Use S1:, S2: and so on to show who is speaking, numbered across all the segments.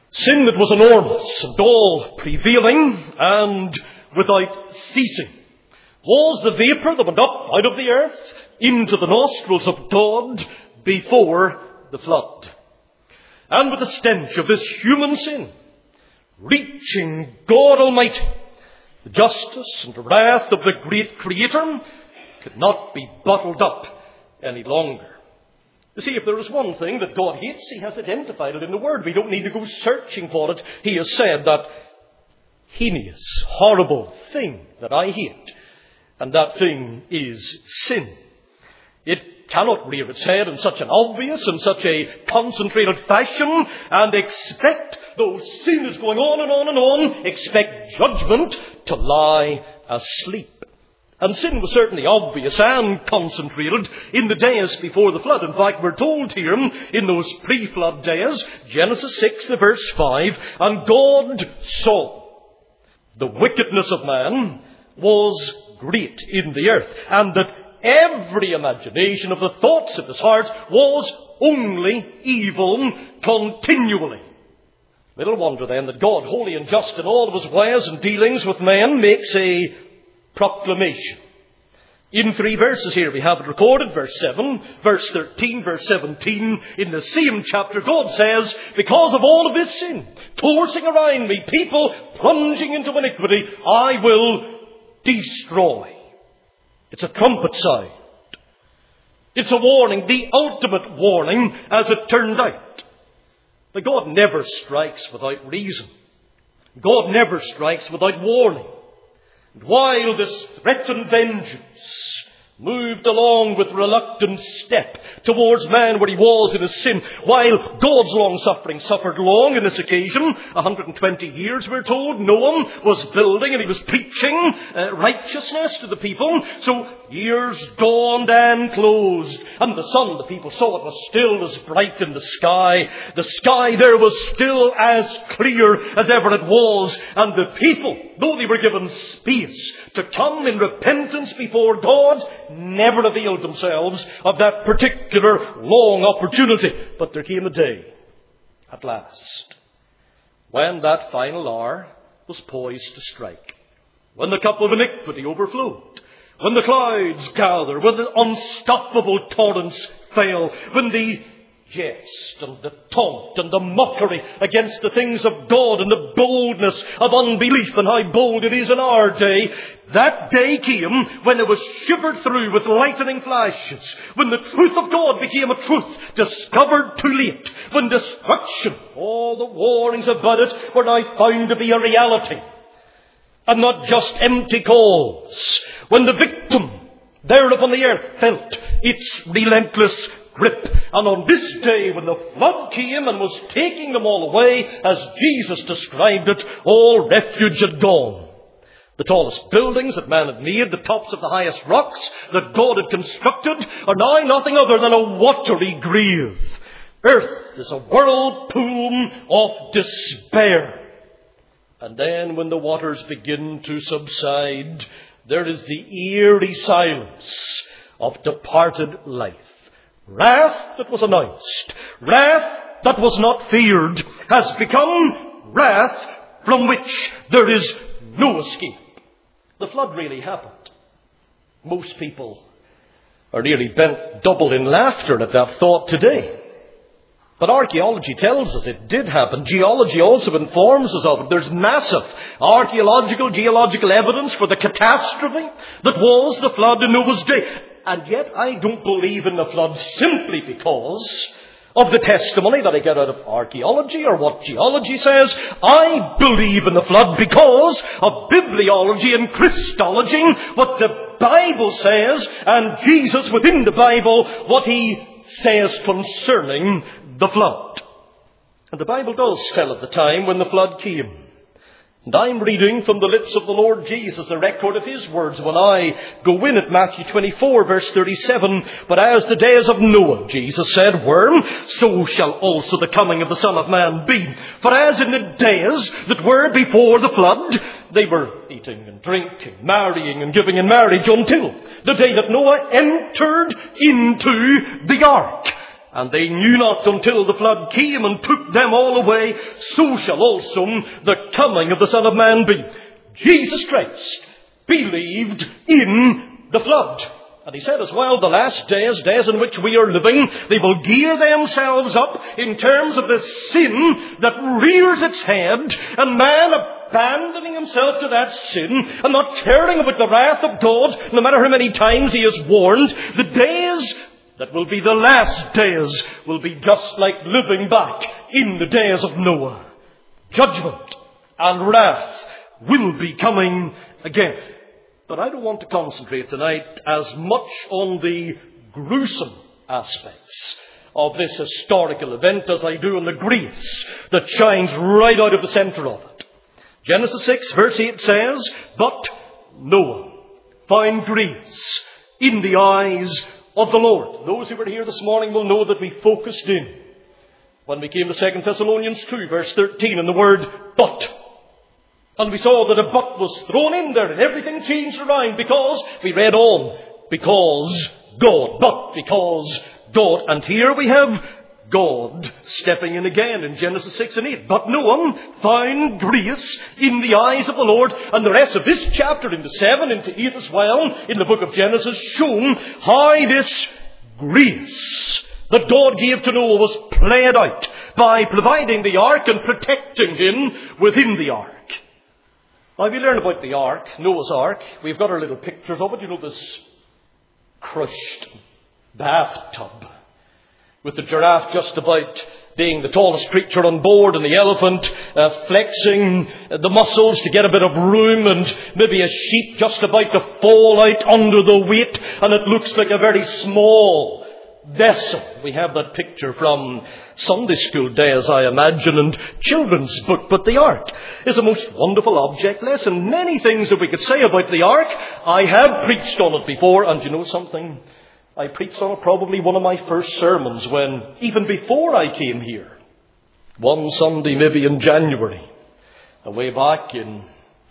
S1: Sin that was enormous and all prevailing and without ceasing was the vapour that went up out of the earth into the nostrils of God before the flood. And with the stench of this human sin reaching God Almighty, the justice and wrath of the great Creator could not be bottled up any longer. You see, if there is one thing that God hates, He has identified it in the Word. We don't need to go searching for it. He has said that heinous, horrible thing that I hate, and that thing is sin. It cannot rear its head in such an obvious and such a concentrated fashion and expect, though sin is going on and on and on, expect judgment to lie asleep. And sin was certainly obvious and concentrated in the days before the flood. In fact, we're told here in those pre-flood days, Genesis 6, verse 5, and God saw the wickedness of man was great in the earth, and that every imagination of the thoughts of his heart was only evil continually. Little wonder then that God, holy and just in all of his ways and dealings with men, makes a proclamation. In 3 verses here we have it recorded, verse 7, verse 13, verse 17. In the same chapter God says, because of all of this sin, coursing around me, people plunging into iniquity, I will destroy. It's a trumpet sound. It's a warning, the ultimate warning, as it turned out. But God never strikes without reason. God never strikes without warning. And while this threatened vengeance moved along with reluctant step towards man where he was in his sin, while God's long-suffering suffered long in this occasion, 120 years we're told, Noah was building and he was preaching righteousness to the people. So years dawned and closed, and the sun, the people saw it, was still as bright in the sky. The sky there was still as clear as ever it was, and the people, though they were given space to come in repentance before God, never availed themselves of that particular long opportunity. But there came a day, at last, when that final hour was poised to strike, when the cup of iniquity overflowed, when the clouds gathered, when the unstoppable torrents fell, when the jest and the taunt and the mockery against the things of God and the boldness of unbelief and how bold it is in our day, that day came when it was shivered through with lightning flashes, when the truth of God became a truth discovered too late, when destruction, all the warnings about it, were now found to be a reality and not just empty calls, when the victim there upon the earth felt its relentless grip. And on this day, when the flood came and was taking them all away, as Jesus described it, all refuge had gone. The tallest buildings that man had made, the tops of the highest rocks that God had constructed, are now nothing other than a watery grave. Earth is a whirlpool of despair. And then when the waters begin to subside, there is the eerie silence of departed life. Wrath that was announced, wrath that was not feared, has become wrath from which there is no escape. The flood really happened. Most people are nearly bent double in laughter at that thought today. But archaeology tells us it did happen. Geology also informs us of it. There's massive archaeological, geological evidence for the catastrophe that was the flood in Noah's day. And yet I don't believe in the flood simply because of the testimony that I get out of archaeology or what geology says. I believe in the flood because of bibliology and Christology, what the Bible says, and Jesus within the Bible, what he says concerning the flood. And the Bible does tell of the time when the flood came. And I'm reading from the lips of the Lord Jesus the record of his words when I go in at Matthew 24 verse 37. But as the days of Noah, Jesus said, were, so shall also the coming of the Son of Man be. For as in the days that were before the flood, they were eating and drinking, marrying and giving in marriage until the day that Noah entered into the ark. and they knew not until the flood came and took them all away, so shall also the coming of the Son of Man be. Jesus Christ believed in the flood. And he said as well, the last days in which we are living, they will gear themselves up in terms of the sin that rears its head, and man abandoning himself to that sin and not caring about the wrath of God, no matter how many times he is warned. The days that will be the last days will be just like living back in the days of Noah. Judgment and wrath will be coming again. But I don't want to concentrate tonight as much on the gruesome aspects of this historical event as I do on the grace that shines right out of the centre of it. Genesis 6 verse 8 says, "But Noah found grace in the eyes of the Lord." Those who were here this morning will know that we focused in when we came to 2 Thessalonians 2 verse 13 and the word "but." And we saw that a but was thrown in there and everything changed around because, we read on, because God. But because God. And here we have God stepping in again in Genesis 6 and 8. "But Noah found grace in the eyes of the Lord." And the rest of this chapter into 7, into 8 as well, in the book of Genesis, shown how this grace that God gave to Noah was played out by providing the ark and protecting him within the ark. Now, we learn about the ark, Noah's ark. We've got our little pictures of it. You know, this crushed bathtub with the giraffe just about being the tallest creature on board and the elephant flexing the muscles to get a bit of room, and maybe a sheep just about to fall out under the weight, and it looks like a very small vessel. We have that picture from Sunday school days, I imagine, and children's book. But the ark is a most wonderful object lesson. Many things that we could say about the ark. I have preached on it before, and you know something? I preached on it probably one of my first sermons when, even before I came here, one Sunday maybe in January, way back in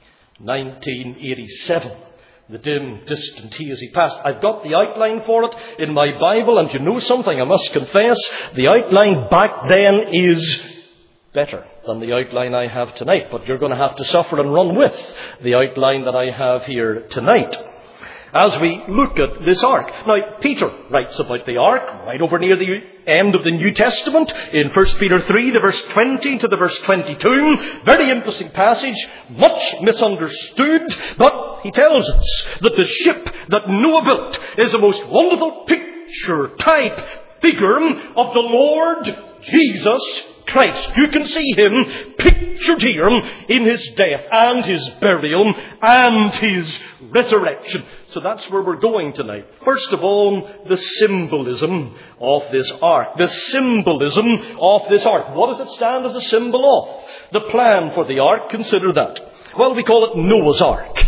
S1: 1987. The dim, distant hazy past. I've got the outline for it in my Bible, and you know something, I must confess, the outline back then is better than the outline I have tonight. But you're going to have to suffer and run with the outline that I have here tonight as we look at this ark. Now, Peter writes about the ark right over near the end of the New Testament in 1 Peter 3, the verse 20 to the verse 22. Very interesting passage, much misunderstood, but he tells us that the ship that Noah built is a most wonderful picture, type, figure of the Lord Jesus Christ. You can see him pictured here in his death and his burial and his resurrection. So that's where we're going tonight. First of all, the symbolism of this ark. The symbolism of this ark. What does it stand as a symbol of? The plan for the ark, consider that. Well, we call it Noah's Ark.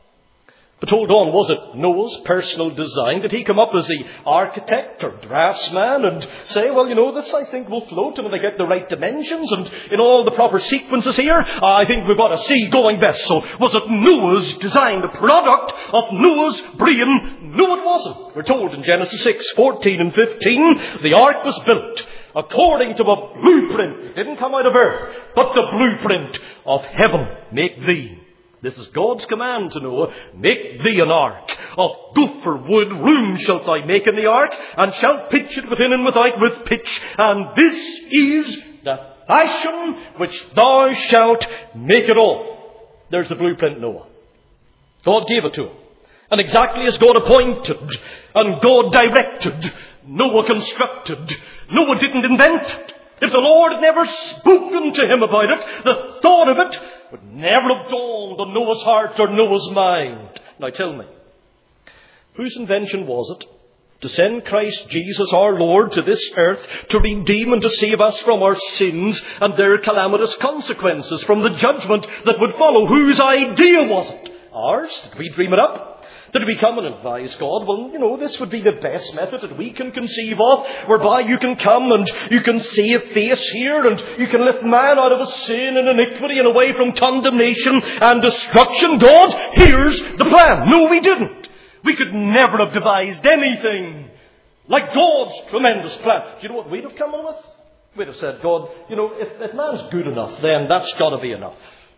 S1: But hold on, was it Noah's personal design? Did he come up as the architect or draftsman and say, well, you know, this I think will float, and when I get the right dimensions and in all the proper sequences here, I think we've got a sea-going vessel. Was it Noah's design, the product of Noah's brain? No, it wasn't. We're told in Genesis 6, 14 and 15, the ark was built according to a blueprint. It didn't come out of earth, but the blueprint of heaven. Make thee. This is God's command to Noah. Make thee an ark of gopher wood. Room shalt thou make in the ark, and shalt pitch it within and without with pitch. And this is the fashion which thou shalt make it of. There's the blueprint, Noah. God gave it to him. And exactly as God appointed and God directed, Noah constructed. Noah didn't invent it. If the Lord had never spoken to him about it, the thought of it would never have dawned on Noah's heart or Noah's mind. Now tell me, whose invention was it to send Christ Jesus our Lord to this earth to redeem and to save us from our sins and their calamitous consequences, from the judgment that would follow? Whose idea was it? Ours? Did we dream it up? Did we come and advise God, well, you know, this would be the best method that we can conceive of, whereby you can come and you can save face here, and you can lift man out of his sin and iniquity and away from condemnation and destruction? God, here's the plan. No, we didn't. We could never have devised anything Like God's tremendous plan. Do you know what we'd have come in with? We'd have said, God, if man's good enough, then that's got to be enough.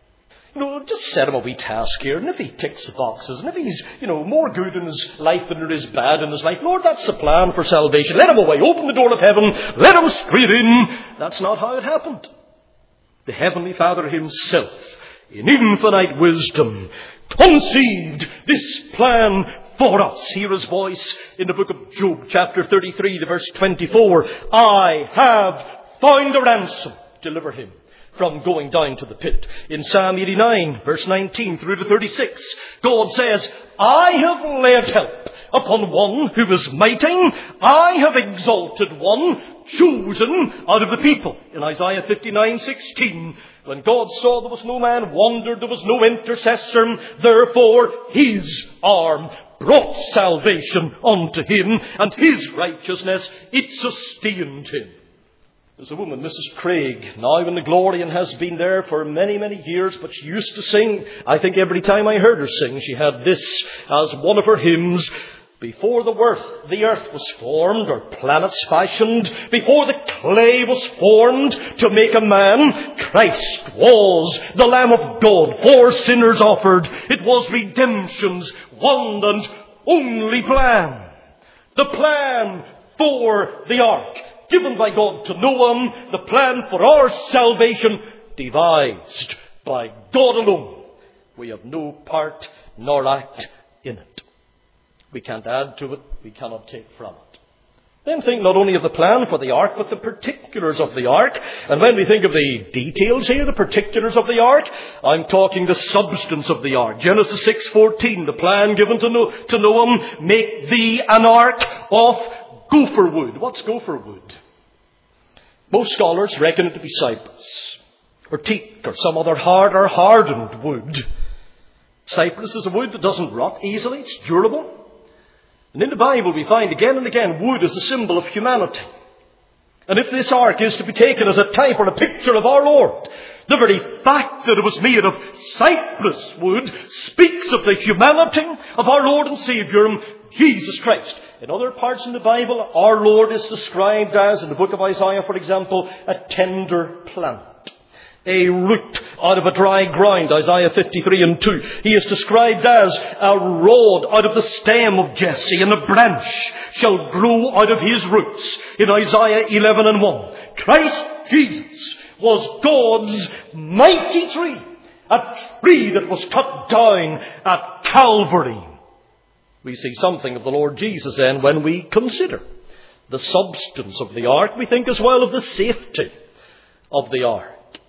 S1: Just set him a wee task here, and if he ticks the boxes, and if he's, more good in his life than there is bad in his life, Lord, that's the plan for salvation. Let him away. Open the door of heaven. Let him straight in. That's not how it happened. The Heavenly Father himself, in infinite wisdom, conceived this plan for us. Hear his voice in the book of Job, chapter 33, the verse 24. I have found a ransom. Deliver him from going down to the pit. In Psalm 89, verse 19 through to 36, God says, I have laid help upon one who is mighty. I have exalted one chosen out of the people. In Isaiah 59:16, when God saw there was no man wondered, there was no intercessor, therefore his arm brought salvation unto him, and his righteousness, it sustained him. There's a woman, Mrs. Craig, now in the glory, and has been there for many, many years, but she used to sing. I think every time I heard her sing, she had this as one of her hymns. Before the earth was formed, or planets fashioned, before the clay was formed to make a man, Christ was the Lamb of God for sinners offered. It was redemption's one and only plan. The plan for the ark, given by God to Noah, the plan for our salvation, devised by God alone. We have no part nor act in it. We can't add to it. We cannot take from it. Then think not only of the plan for the ark, but the particulars of the ark. And when we think of the details here, the particulars of the ark, I'm talking the substance of the ark. Genesis 6:14, the plan given to Noah, make thee an ark of gopher wood. What's gopher wood? Most scholars reckon it to be cypress, or teak, or some other hard or hardened wood. Cypress is a wood that doesn't rot easily. It's durable. And in the Bible we find again and again wood is a symbol of humanity. And if this ark is to be taken as a type or a picture of our Lord, the very fact that it was made of cypress wood speaks of the humanity of our Lord and Saviour, Jesus Christ. In other parts in the Bible, our Lord is described as, in the book of Isaiah, for example, a tender plant. A root out of a dry ground, Isaiah 53:2. He is described as a rod out of the stem of Jesse, and a branch shall grow out of his roots, in Isaiah 11:1. Christ Jesus was God's mighty tree, a tree that was cut down at Calvary. We see something of the Lord Jesus then when we consider the substance of the ark. We think as well of the safety of the ark.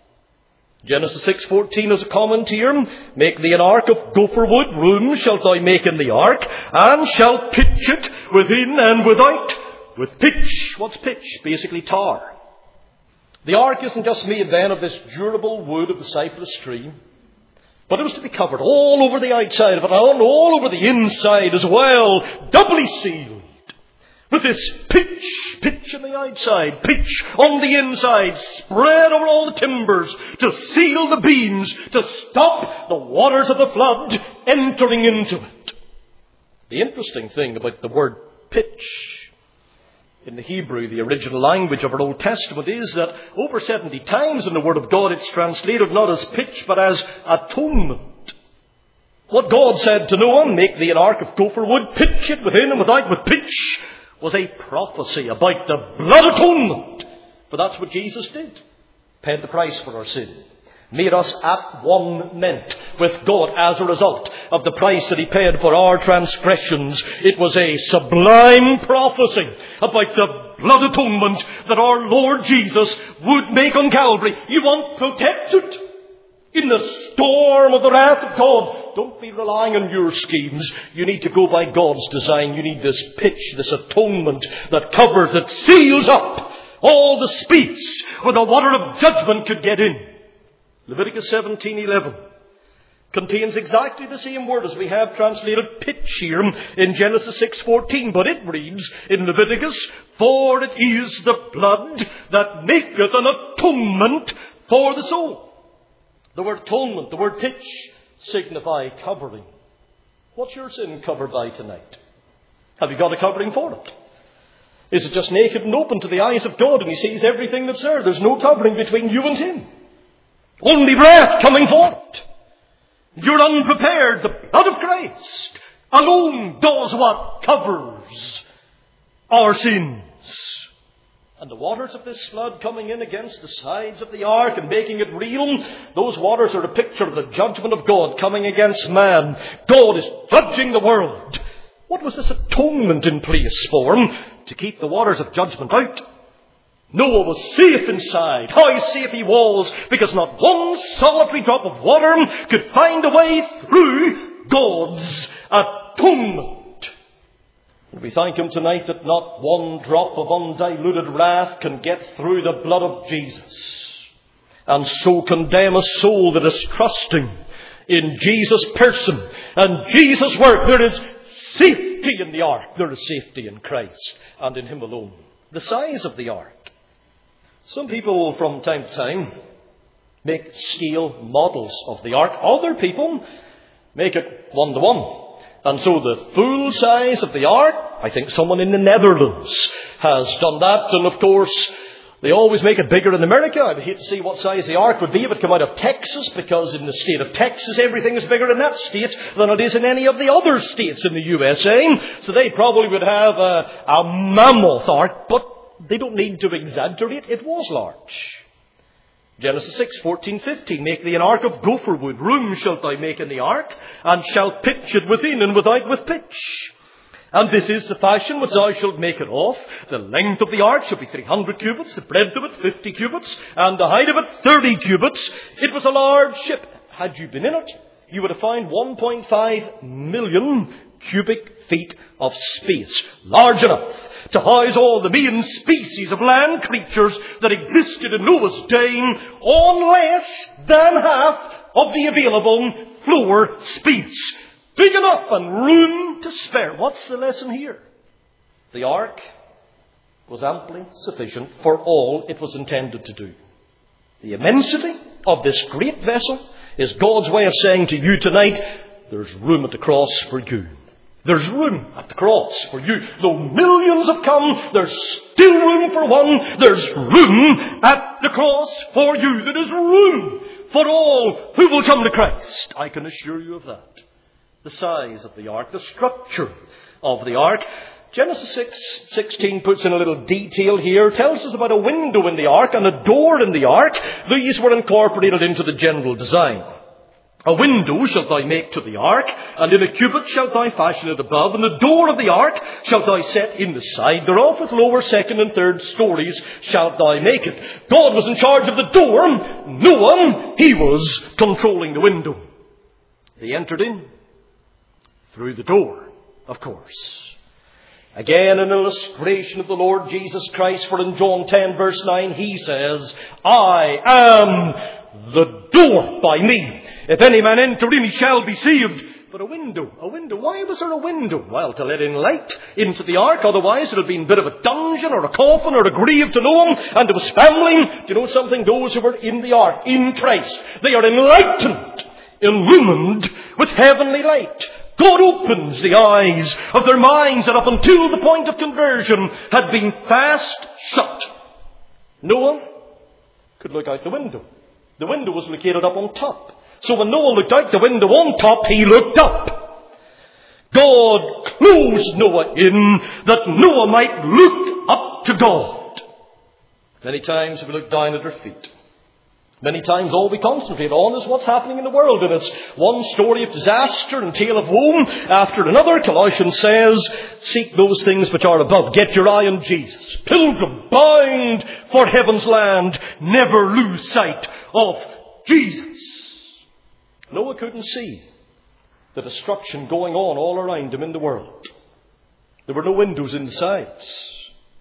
S1: Genesis 6:14 is a commentary. Make thee an ark of gopher wood, room shalt thou make in the ark, and shalt pitch it within and without with pitch. What's pitch? Basically tar. The ark isn't just made then of this durable wood of the cypress tree, but it was to be covered all over the outside of it, and all over the inside as well, doubly sealed. With this pitch on the outside, pitch on the inside, spread over all the timbers to seal the beams, to stop the waters of the flood entering into it. The interesting thing about the word pitch in the Hebrew, the original language of our Old Testament, is that over 70 times in the Word of God it's translated not as pitch but as atonement. What God said to Noah, make thee an ark of gopher wood, pitch it within and without with pitch, was a prophecy about the blood atonement. For that's what Jesus did. Paid the price for our sin. Made us at one meant with God as a result of the price that he paid for our transgressions. It was a sublime prophecy about the blood atonement that our Lord Jesus would make on Calvary. You want protected in the storm of the wrath of God. Don't be relying on your schemes. You need to go by God's design. You need this pitch, this atonement that covers, that seals up all the space where the water of judgment could get in. Leviticus 17:11 contains exactly the same word as we have translated pitch here in Genesis 6:14. But it reads in Leviticus, for it is the blood that maketh an atonement for the soul. The word atonement, the word pitch, signify covering. What's your sin covered by tonight? Have you got a covering for it? Is it just naked and open to the eyes of God and he sees everything that's there? There's no covering between you and him. Only wrath coming forward. You're unprepared. The blood of Christ alone does what? Covers our sins. And the waters of this flood coming in against the sides of the ark and making it real, those waters are a picture of the judgment of God coming against man. God is judging the world. What was this atonement in place for? To keep the waters of judgment out. Noah was safe inside. How safe he was, because not one solitary drop of water could find a way through God's atonement. And we thank him tonight that not one drop of undiluted wrath can get through the blood of Jesus and so condemn a soul that is trusting in Jesus' person and Jesus' work. There is safety in the ark. There is safety in Christ and in him alone. The size of the ark. Some people from time to time make scale models of the ark. Other people make it 1-to-1. And so the full size of the ark, I think someone in the Netherlands has done that. And of course, they always make it bigger in America. I would hate to see what size the ark would be if it came out of Texas, because in the state of Texas, everything is bigger in that state than it is in any of the other states in the USA. So they probably would have a mammoth ark, but they don't need to exaggerate. It was large. Genesis 6:14-15. Make thee an ark of gopher wood. Room shalt thou make in the ark, and shalt pitch it within and without with pitch. And this is the fashion which thou shalt make it of. The length of the ark shall be 300 cubits, the breadth of it 50 cubits, and the height of it 30 cubits. It was a large ship. Had you been in it, you would have found 1.5 million cubic feet of space. Large enough to house all the main species of land creatures that existed in Noah's day on less than half of the available floor space. Big enough and room to spare. What's the lesson here? The ark was amply sufficient for all it was intended to do. The immensity of this great vessel is God's way of saying to you tonight, there's room at the cross for you. There's room at the cross for you. Though millions have come, there's still room for one. There's room at the cross for you. There is room for all who will come to Christ. I can assure you of that. The size of the ark, the structure of the ark. Genesis 6:16 puts in a little detail here, tells us about a window in the ark and a door in the ark. These were incorporated into the general design. A window shalt thou make to the ark, and in a cubit shalt thou fashion it above, and the door of the ark shalt thou set in the side thereof, with lower, second, and third stories shalt thou make it. God was in charge of the door. Noah, he was controlling the window. They entered in through the door, of course. Again, an illustration of the Lord Jesus Christ, for in John 10 verse 9 he says, I am the door. By me, if any man enter in, he shall be saved. But a window. Why was there a window? Well, to let in light into the ark. Otherwise, it would have been a bit of a dungeon or a coffin or a grave to Noah and to his family. Do you know something? Those who were in the ark, in Christ, they are enlightened, illumined with heavenly light. God opens the eyes of their minds that up until the point of conversion had been fast shut. Noah could look out the window. The window was located up on top. So when Noah looked out the window on top, he looked up. God closed Noah in that Noah might look up to God. Many times we look down at our feet. Many times all we concentrate on is what's happening in the world. And it's one story of disaster and tale of woe after another. Colossians says, seek those things which are above. Get your eye on Jesus. Pilgrim, bound for heaven's land. Never lose sight of Jesus. Noah couldn't see the destruction going on all around him in the world. There were no windows in the sides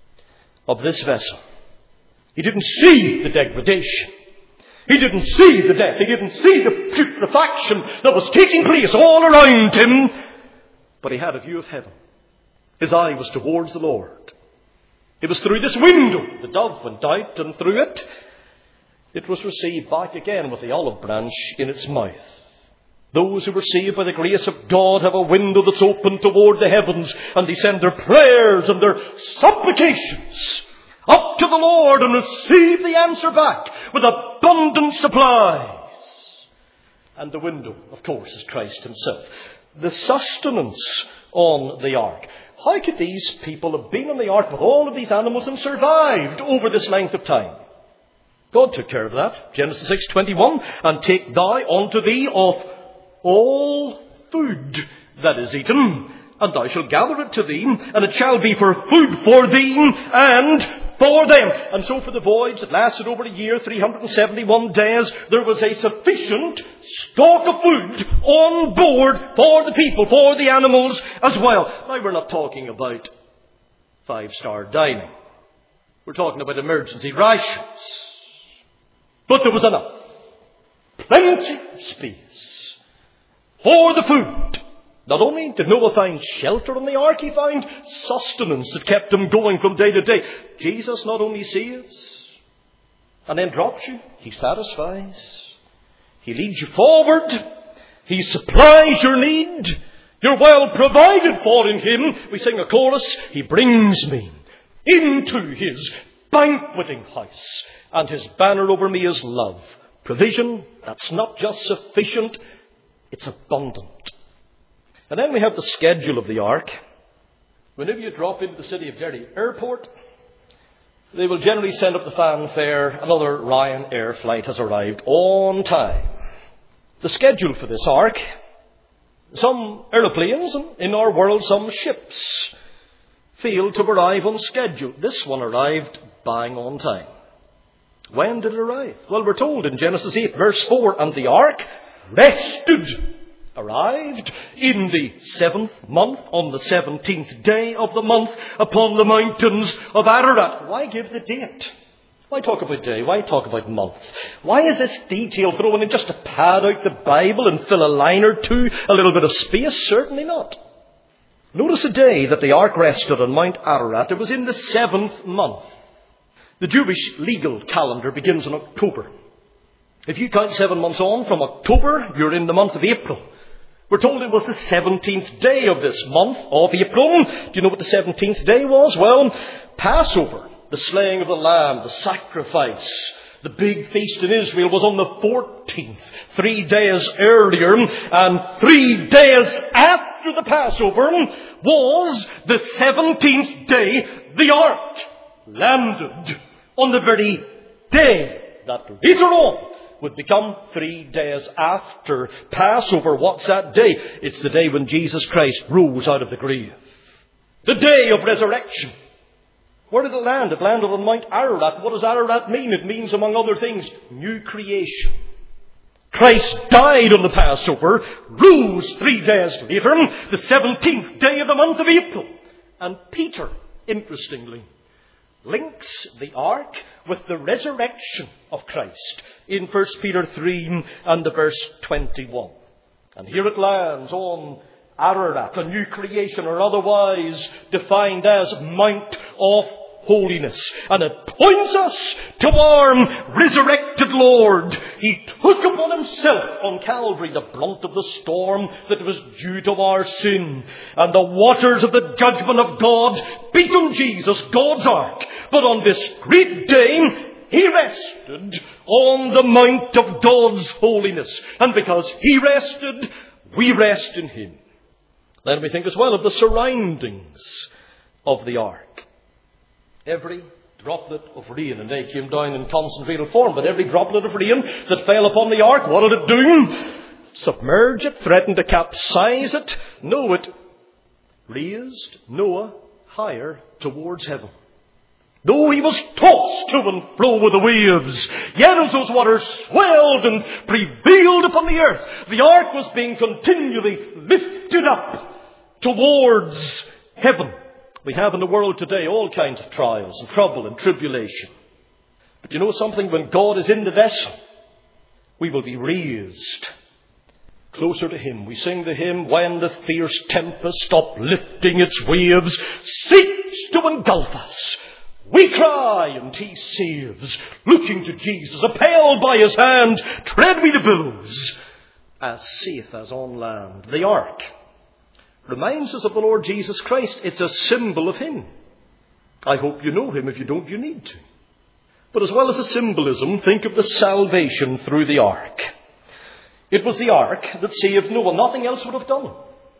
S1: of this vessel. He didn't see the degradation. He didn't see the death. He didn't see the putrefaction that was taking place all around him. But he had a view of heaven. His eye was towards the Lord. It was through this window the dove went out, and through it, it was received back again with the olive branch in its mouth. Those who were saved by the grace of God have a window that's open toward the heavens, and they send their prayers and their supplications up to the Lord and receive the answer back with abundant supplies. And the window, of course, is Christ himself. The sustenance on the ark. How could these people have been on the ark with all of these animals and survived over this length of time? God took care of that. Genesis 6:21, and take thou unto thee of all food that is eaten, and thou shalt gather it to thee, and it shall be for food for thee and for them. And so for the voyage that lasted over a year, 371 days, there was a sufficient stock of food on board for the people, for the animals as well. Now, we're not talking about 5-star dining. We're talking about emergency rations. But there was enough. Plenty of space for the food. Not only did Noah find shelter on the ark, he found sustenance that kept him going from day to day. Jesus not only saves and then drops you, he satisfies. He leads you forward. He supplies your need. You're well provided for in him. We sing a chorus, he brings me into his banqueting house, and his banner over me is love. Provision, that's not just sufficient, it's abundant. And then we have the schedule of the ark. Whenever you drop into the city of Derry Airport, they will generally send up the fanfare, another Ryanair flight has arrived on time. The schedule for this ark, some aeroplanes, and in our world some ships, failed to arrive on schedule. This one arrived bang on time. When did it arrive? Well, we're told in Genesis 8 verse 4, and the ark arrived in the 7th month, on the 17th day of the month, upon the mountains of Ararat. Why give the date? Why talk about day? Why talk about month? Why is this detail thrown in just to pad out the Bible and fill a line or two, a little bit of space? Certainly not. Notice the day that the ark rested on Mount Ararat. It was in the 7th month. The Jewish legal calendar begins in October. If you count 7 months on from October, you're in the month of April. We're told it was the 17th day of this month of April. Do you know what the 17th day was? Well, Passover, the slaying of the lamb, the sacrifice, the big feast in Israel was on the 14th, 3 days earlier, and 3 days after the Passover was the 17th day the ark landed on the very day that later on would become 3 days after Passover. What's that day? It's the day when Jesus Christ rose out of the grave. The day of resurrection. Where did it land? It landed on Mount Ararat. What does Ararat mean? It means, among other things, new creation. Christ died on the Passover, rose 3 days later, the 17th day of the month of April. And Peter, interestingly, links the ark with the resurrection of Christ in 1 Peter 3 and the verse 21. And here it lands on Ararat, a new creation, or otherwise defined as Mount of Holiness. And it points us to our resurrected Lord. He took upon himself on Calvary the brunt of the storm that was due to our sin. And the waters of the judgment of God beat on Jesus, God's ark. But on this great day, he rested on the mount of God's holiness. And because he rested, we rest in him. Then we think as well of the surroundings of the ark. Every droplet of rain, and they came down in constant fatal form, but every droplet of rain that fell upon the ark, what did it do? Submerge it, threatened to capsize it. No, it raised Noah higher towards heaven. Though he was tossed to and fro with the waves, yet as those waters swelled and prevailed upon the earth, the ark was being continually lifted up towards heaven. We have in the world today all kinds of trials and trouble and tribulation. But you know something? When God is in the vessel, we will be raised closer to him. We sing the hymn, when the fierce tempest uplifting its waves seeks to engulf us, we cry and he saves. Looking to Jesus, upheld by his hand, tread we the billows as safe as on land. The ark reminds us of the Lord Jesus Christ. It's a symbol of him. I hope you know him. If you don't, you need to. But as well as the symbolism, think of the salvation through the ark. It was the ark that saved Noah. Nothing else would have done.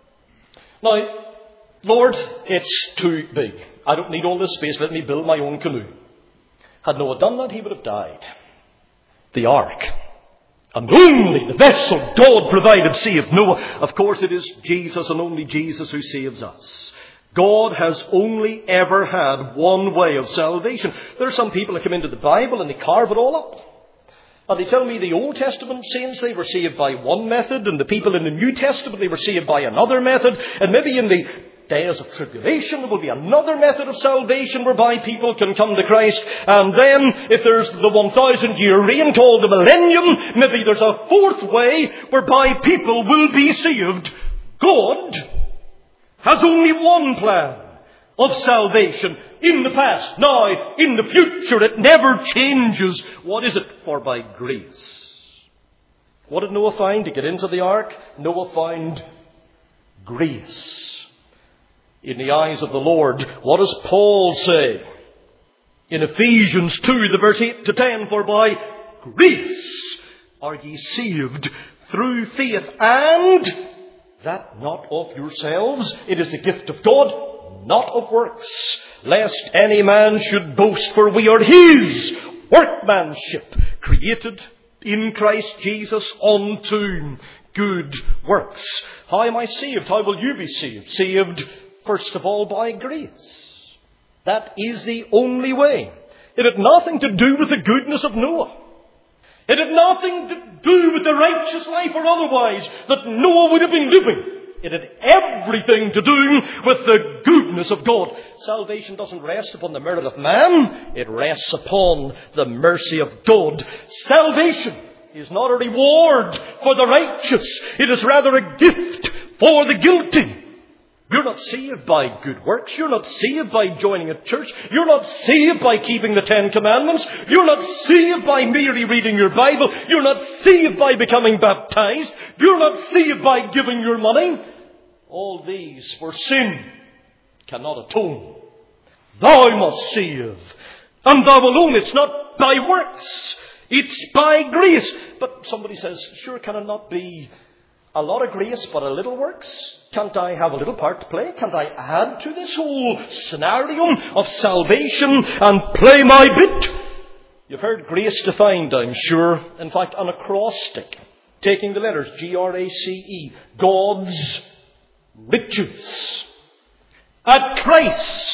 S1: Now, Lord, it's too big. I don't need all this space. Let me build my own canoe. Had Noah done that, he would have died. The ark, and only the vessel God provided, saved Noah. Of course, it is Jesus and only Jesus who saves us. God has only ever had one way of salvation. There are some people that come into the Bible and they carve it all up. And they tell me the Old Testament saints, they were saved by one method, and the people in the New Testament, they were saved by another method, and maybe in the days of tribulation there will be another method of salvation whereby people can come to Christ. And then, if there's the 1,000-year reign called the millennium, maybe there's a fourth way whereby people will be saved. God has only one plan of salvation. In the past, now, in the future, it never changes. What is it? For by grace. What did Noah find to get into the ark? Noah found grace in the eyes of the Lord. What does Paul say in Ephesians 2, the verse 8 to 10? For by grace are ye saved through faith, and that not of yourselves. It is the gift of God, not of works, lest any man should boast. For we are his workmanship, created in Christ Jesus unto good works. How am I saved? How will you be saved? Saved, first of all, by grace. That is the only way. It had nothing to do with the goodness of Noah. It had nothing to do with the righteous life or otherwise that Noah would have been living. It had everything to do with the goodness of God. Salvation doesn't rest upon the merit of man. It rests upon the mercy of God. Salvation is not a reward for the righteous. It is rather a gift for the guilty. You're not saved by good works. You're not saved by joining a church. You're not saved by keeping the 10 Commandments. You're not saved by merely reading your Bible. You're not saved by becoming baptized. You're not saved by giving your money. All these for sin cannot atone. Thou must save, and thou alone. It's not by works. It's by grace. But somebody says, sure, can it not be a lot of grace but a little works? Can't I have a little part to play? Can't I add to this whole scenario of salvation and play my bit? You've heard grace defined, I'm sure. In fact, an acrostic, taking the letters G-R-A-C-E, God's riches at Christ's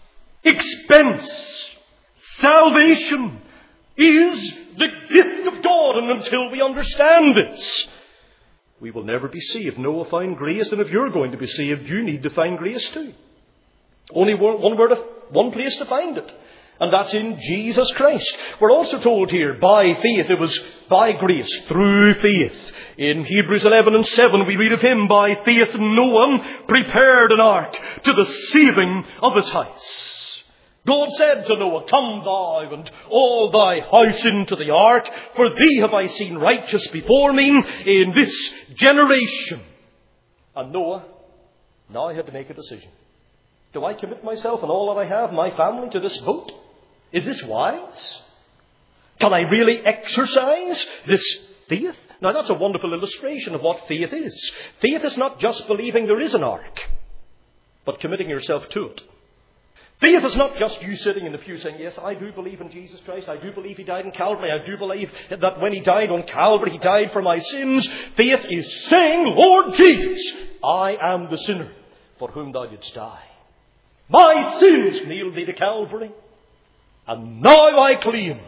S1: expense. Salvation is the gift of God, and until we understand this, we will never be saved. Noah found grace, and if you're going to be saved, you need to find grace too. Only one place to find it, and that's in Jesus Christ. We're also told here, by faith. It was by grace, through faith. In Hebrews 11 and 7, we read of him, by faith Noah prepared an ark to the saving of his house. God said to Noah, come thou and all thy house into the ark, for thee have I seen righteous before me in this generation. And Noah now had to make a decision. Do I commit myself and all that I have, my family, to this boat? Is this wise? Can I really exercise this faith? Now that's a wonderful illustration of what faith is. Faith is not just believing there is an ark, but committing yourself to it. Faith is not just you sitting in the pew saying, yes, I do believe in Jesus Christ. I do believe he died on Calvary. I do believe that when he died on Calvary, he died for my sins. Faith is saying, Lord Jesus, I am the sinner for whom thou didst die. My sins nailed thee to Calvary. And now I claim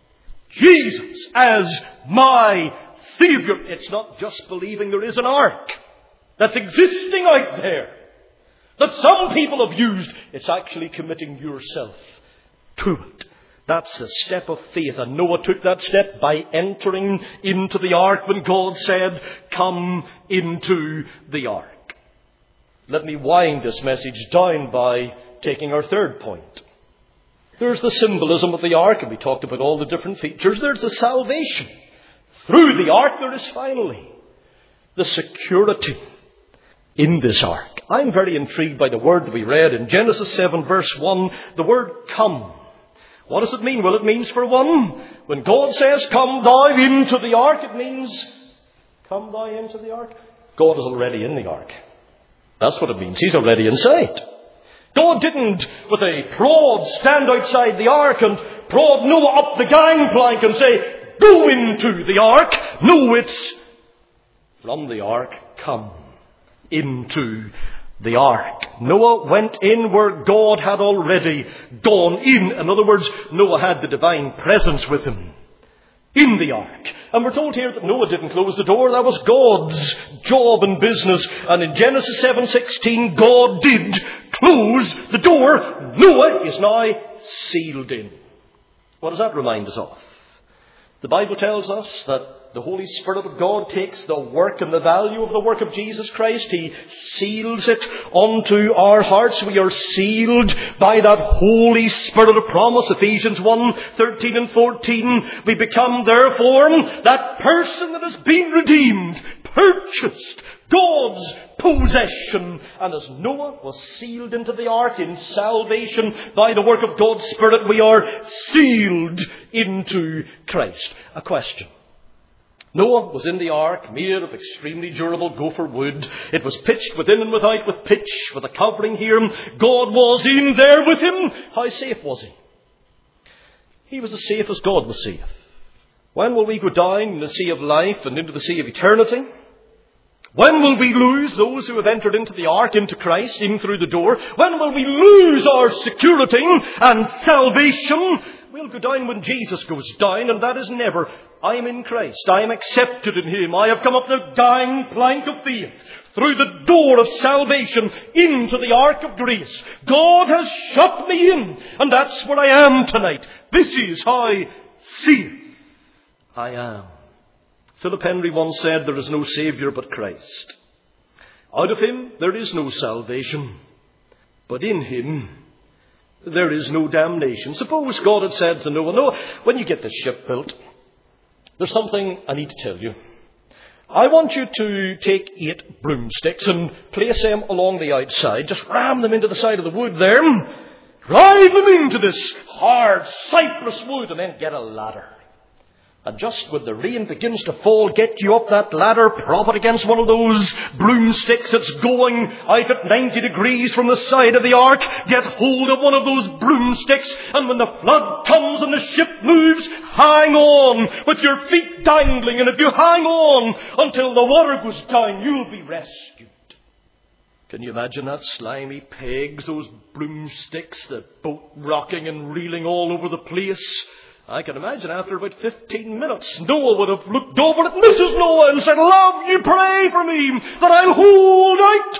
S1: Jesus as my Savior. It's not just believing there is an ark that's existing out there that some people have used. It's actually committing yourself to it. That's the step of faith. And Noah took that step by entering into the ark when God said, come into the ark. Let me wind this message down by taking our third point. There's the symbolism of the ark, and we talked about all the different features. There's the salvation. Through the ark there is finally the security in this ark. I'm very intrigued by the word that we read in Genesis 7 verse 1, the word come. What does it mean? Well, it means, for one, when God says, come thou into the ark, it means, come thou into the ark. God is already in the ark. That's what it means. He's already inside. God didn't, with a prod, stand outside the ark and prod Noah up the gangplank and say, go into the ark. No, it's from the ark, come into the ark. Noah went in where God had already gone in. In other words, Noah had the divine presence with him in the ark. And we're told here that Noah didn't close the door. That was God's job and business. And in Genesis 7:16, God did close the door. Noah is now sealed in. What does that remind us of? The Bible tells us that the Holy Spirit of God takes the work and the value of the work of Jesus Christ. He seals it onto our hearts. We are sealed by that Holy Spirit of promise. Ephesians 1:13 and 14. We become, therefore, that person that has been redeemed, purchased, God's possession. And as Noah was sealed into the ark in salvation by the work of God's Spirit, we are sealed into Christ. A question. Noah was in the ark, made of extremely durable gopher wood. It was pitched within and without with pitch, with a covering here. God was in there with him. How safe was he? He was as safe as God was safe. When will we go down in the sea of life and into the sea of eternity? When will we lose those who have entered into the ark, into Christ, in through the door? When will we lose our security and salvation? We'll go down when Jesus goes down, and that is never. I am in Christ. I am accepted in Him. I have come up the gangplank of faith, through the door of salvation, into the ark of grace. God has shut me in, and that's where I am tonight. This is how safe I am. Philip Henry once said, there is no Saviour but Christ. Out of Him there is no salvation, but in Him there is no damnation. Suppose God had said to Noah, Noah, when you get this ship built, there's something I need to tell you. I want you to take 8 broomsticks and place them along the outside. Just ram them into the side of the wood there. Drive them into this hard cypress wood, and then get a ladder. And just when the rain begins to fall, get you up that ladder, prop it against one of those broomsticks that's going out at 90 degrees from the side of the ark. Get hold of one of those broomsticks, and when the flood comes and the ship moves, hang on with your feet dangling. And if you hang on until the water goes down, you'll be rescued. Can you imagine that? Slimy pegs, those broomsticks, the boat rocking and reeling all over the place. I can imagine after about 15 minutes, Noah would have looked over at Mrs. Noah and said, love, you pray for me that I'll hold out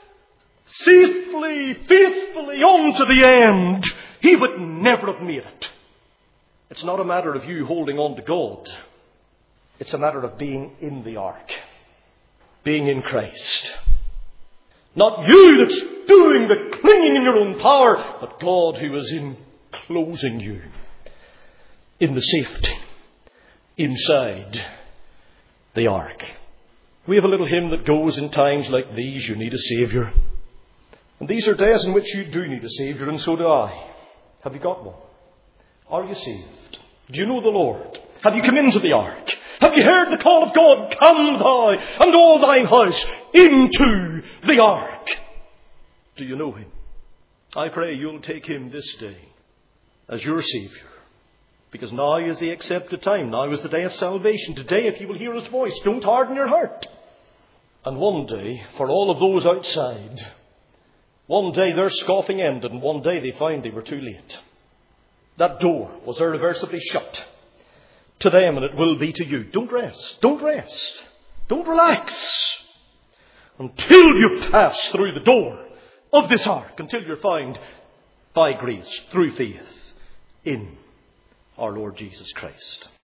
S1: safely, faithfully on to the end. He would never have made it. It's not a matter of you holding on to God. It's a matter of being in the ark, being in Christ. Not you that's doing the clinging in your own power, but God who is enclosing you in the safety inside the ark. We have a little hymn that goes, in times like these you need a Saviour. And these are days in which you do need a Saviour, and so do I. Have you got one? Are you saved? Do you know the Lord? Have you come into the ark? Have you heard the call of God, come thou and all thine house into the ark? Do you know Him? I pray you'll take Him this day as your Saviour. Because now is the accepted time. Now is the day of salvation. Today, if you will hear His voice, don't harden your heart. And one day, for all of those outside, one day their scoffing ended, and one day they found they were too late. That door was irreversibly shut to them, and it will be to you. Don't rest. Don't rest. Don't relax until you pass through the door of this ark, until you're found by grace, through faith, in our Lord Jesus Christ.